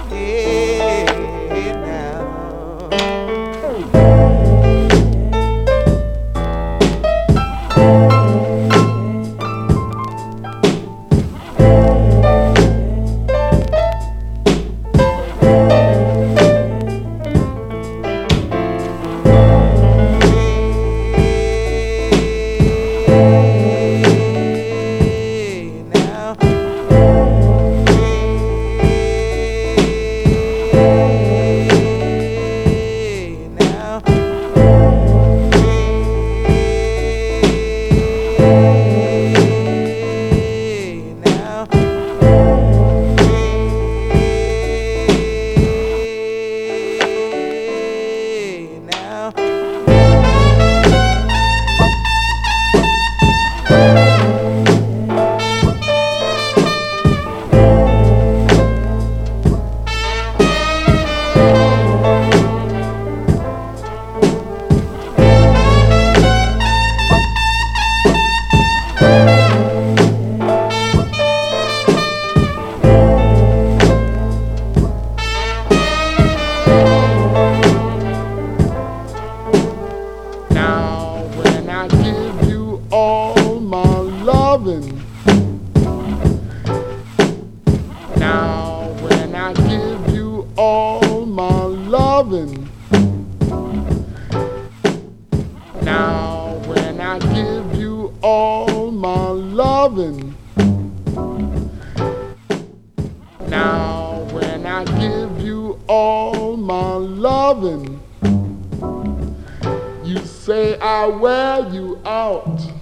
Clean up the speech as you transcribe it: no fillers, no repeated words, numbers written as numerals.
Hey, now. Hey, now. Hey, now. Hey, now. Hey, now. Now when I give you all my loving, now when I give you all my loving, now when I give you all my loving, now when I give you all my loving, you say I wear you out.